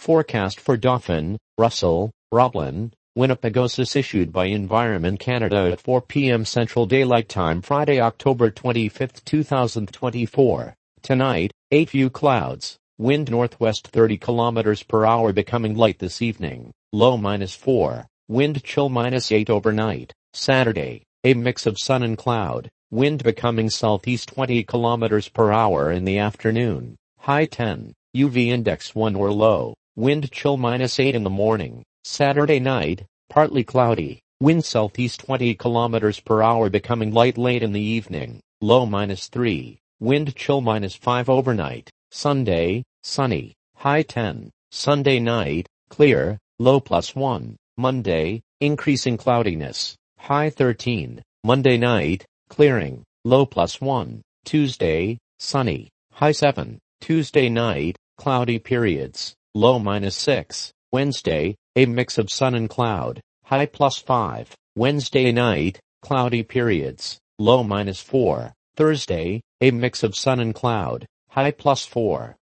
Forecast for Dauphin, Russell, Roblin, Winnipegosis issued by Environment Canada at 4 p.m. Central Daylight Time Friday, October 25, 2024. Tonight, 8 few clouds, wind northwest 30 km per hour becoming light this evening, low -4, wind chill -8 overnight. Saturday, a mix of sun and cloud, wind becoming southeast 20 km per hour in the afternoon, high 10, UV index 1 or low. Wind chill -8 in the morning. Saturday night, partly cloudy, wind southeast 20 km per hour becoming light late in the evening, low -3, wind chill -5 overnight. Sunday, sunny, high 10. Sunday night, clear, low +1. Monday, increasing cloudiness, high 13. Monday night, clearing, low +1. Tuesday, sunny, high 7. Tuesday night, cloudy periods, low -6. Wednesday, a mix of sun and cloud, high +5. Wednesday night, cloudy periods, low -4. Thursday, a mix of sun and cloud, high +4.